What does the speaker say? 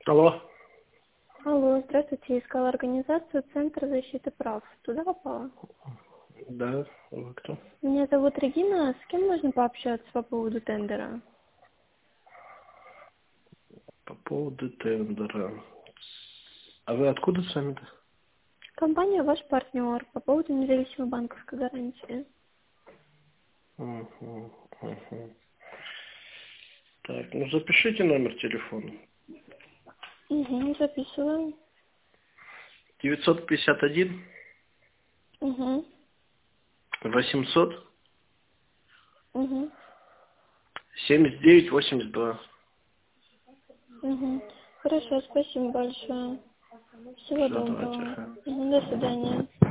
Алло. Алло, здравствуйте. Искала организацию Центр защиты прав. Туда попала? Да, вы кто? Меня зовут Регина. С кем можно пообщаться по поводу тендера? По поводу тендера. А вы откуда сами-то? Компания ваш партнер по поводу независимой банковской гарантии. Угу, угу. Так, ну запишите номер телефона. Угу, записываю. 951 Угу, 800 угу, 7982. угу. Хорошо, спасибо большое. Всего Все, давайте. доброго. Ага. До свидания.